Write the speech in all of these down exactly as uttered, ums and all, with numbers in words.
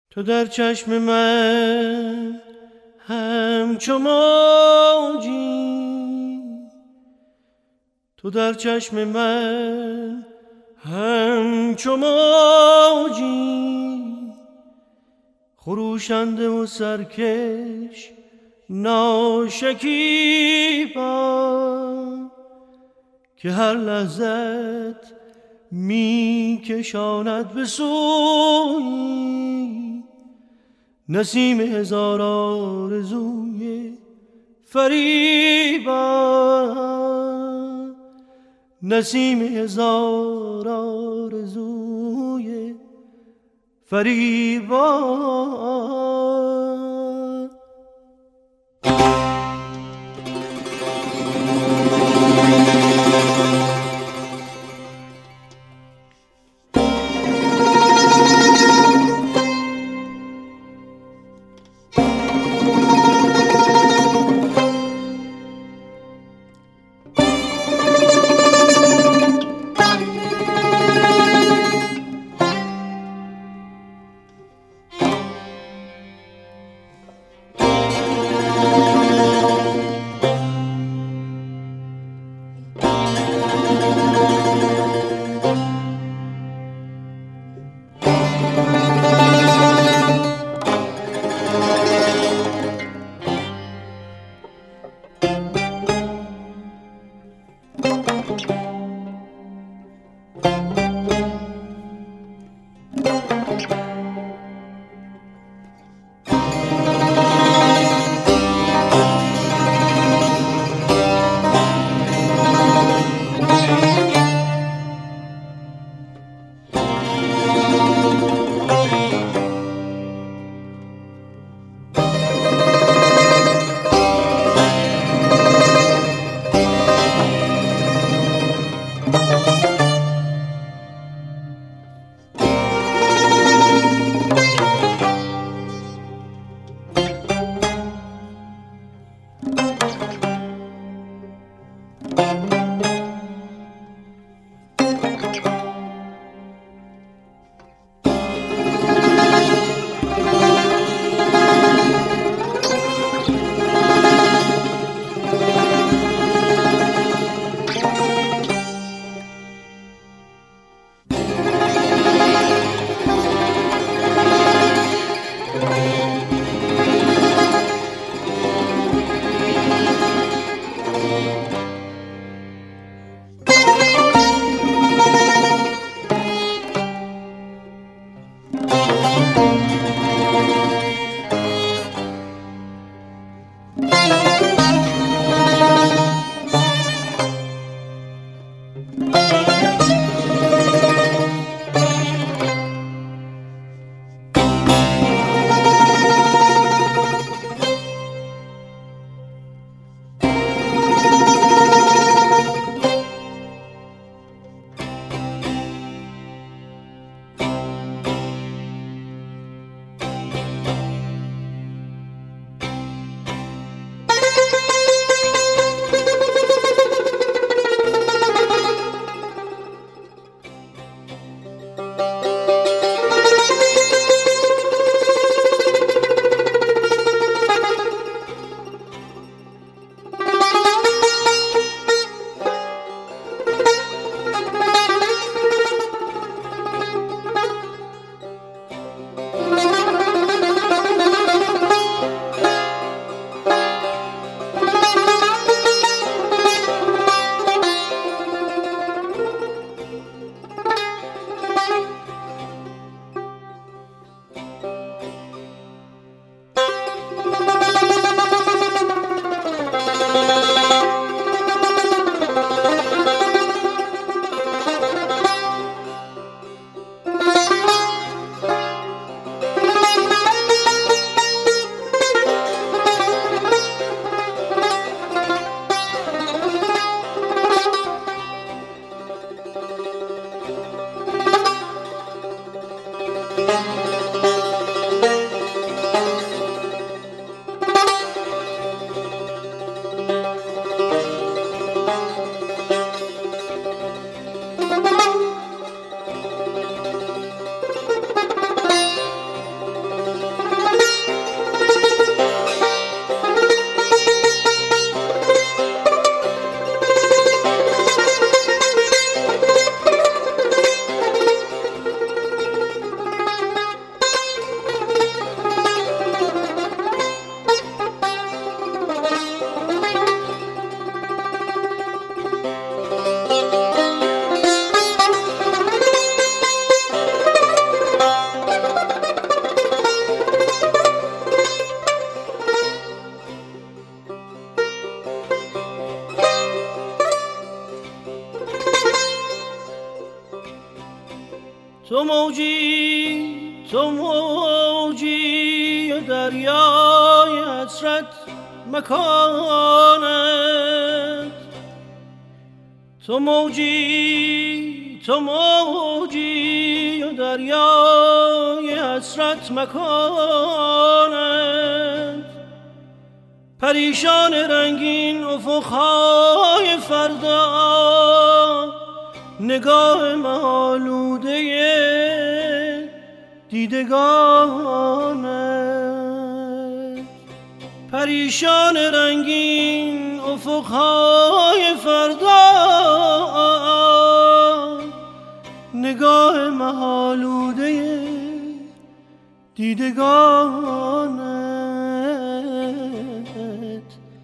تو در چشم من همچو موجی، تو در چشم من همچو موجی، خروشنده و سرکش ناشکیبا، که هر لحظت می کشاند به سوی نسیم هزار آرزوی فریبا، نسیم هزار آرزوی فریبا. تو موجی و دریای حسرت مکانت، تو موجی تو موجی و دریای حسرت مکانت، پریشان رنگین افقهای فردا، نگاه مالوده دیدگانت، پریشان رنگین افقهای فردا، نگاه مالوده دیدگانت،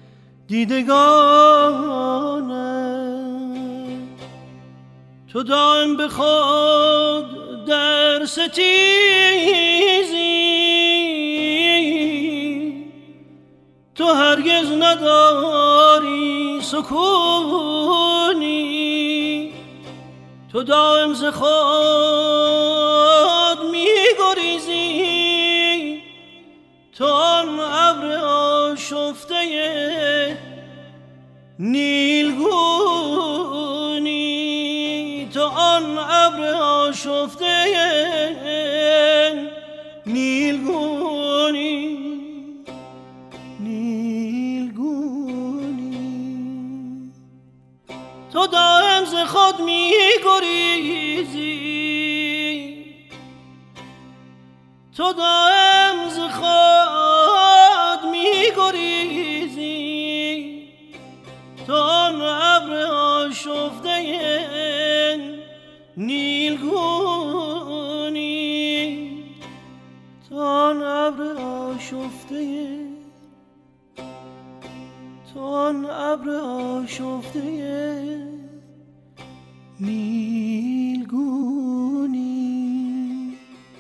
دیدگانت. تو دائم به خود در ستیزی، تو هرگز نداری سکونی، تو دائم ز خود می گریزی، تو آن ابر آشفته نیلگونی، تو آن ابر آشفته نیلگونی، نیلگونی. تو دائم ز خود می گریزی، تو دائم ز خود می گریزی، تو آن ابر آشفته نیلگونی، تو آن ابر آشفته، تو آن ابر آشفته نیلگونی.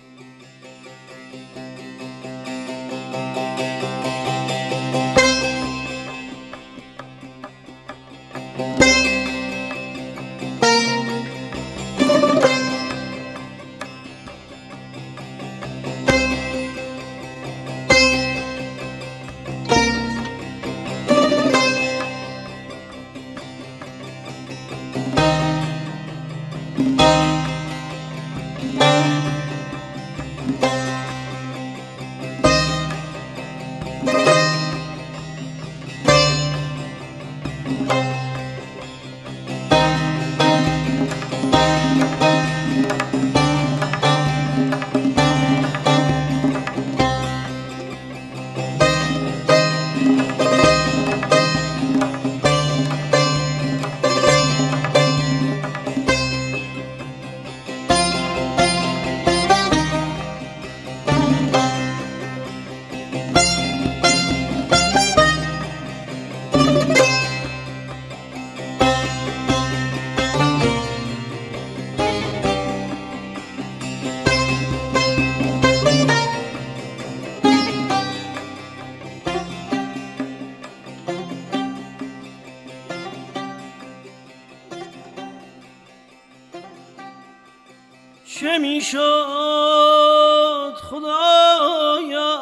چه می شد خدایا،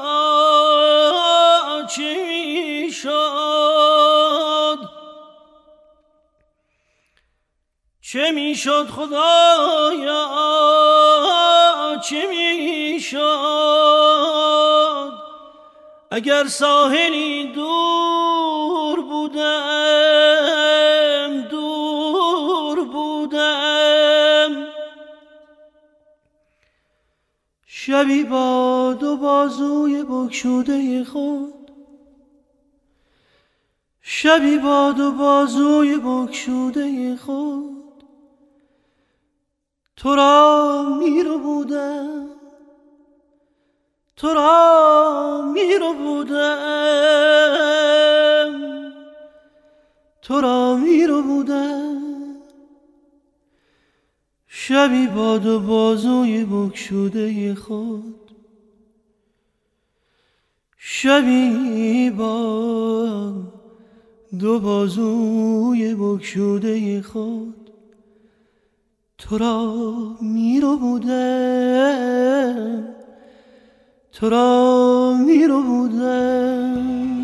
چه می شد، چه می شد خدایا، چه می شد، اگر ساحلی دور بودم، دور بودم، شبی با دو بازوی بگشوده خود، شبی با دو بازوی بگشوده خود، تو را می رو بودم، تو را می رو بودم، تو را می رو بودم، شبی با دو بازوی بگشوده خود، شبی با دو بازوی بگشوده خود، تو را می رو بودم، تو را می رو بودم.